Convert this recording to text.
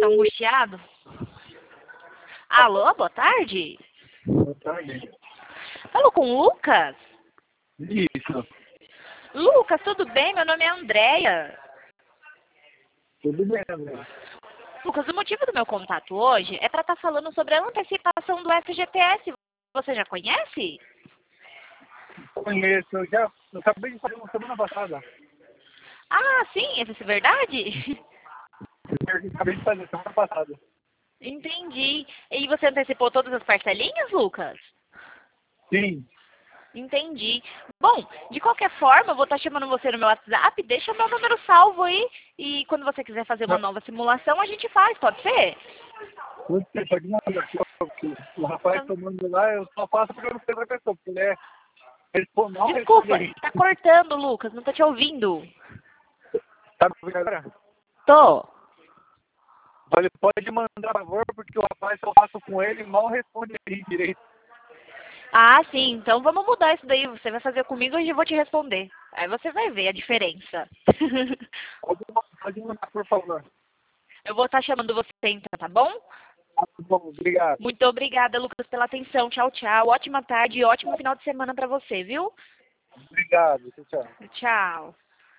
tá angustiado? Alô, boa tarde. Boa tarde. Falo com o Lucas? Isso. Lucas, tudo bem? Meu nome é Andréia. Tudo bem, André? Lucas, o motivo do meu contato hoje é para estar falando sobre a antecipação do FGTS. Você já conhece? Conheço, eu acabei de fazer uma semana passada. Ah, sim, isso é verdade? Eu acabei de fazer semana passada. Entendi. E você antecipou todas as parcelinhas, Lucas? Sim. Entendi. Bom, de qualquer forma, eu vou estar chamando você no meu WhatsApp, deixa meu número salvo aí, e quando você quiser fazer uma nova simulação, a gente faz, pode ser? Você pode mandar. O rapaz tomando lá, eu só faço porque eu não sei outra pessoa, porque ele não Desculpa, responde. tá cortando, Lucas, não tô te ouvindo. Tá me ouvindo agora? Tô. Ele pode mandar, por favor, porque o rapaz eu faço com ele e mal responde aí direito. Ah, sim, então vamos mudar isso daí. Você vai fazer comigo e eu vou te responder. Aí você vai ver a diferença. Pode mandar, por favor. Eu vou estar chamando você então, tá bom? Tá bom, obrigado. Muito obrigada, Lucas, pela atenção. Tchau, tchau. Ótima tarde e ótimo final de semana pra você, viu? Obrigado, tchau. Tchau.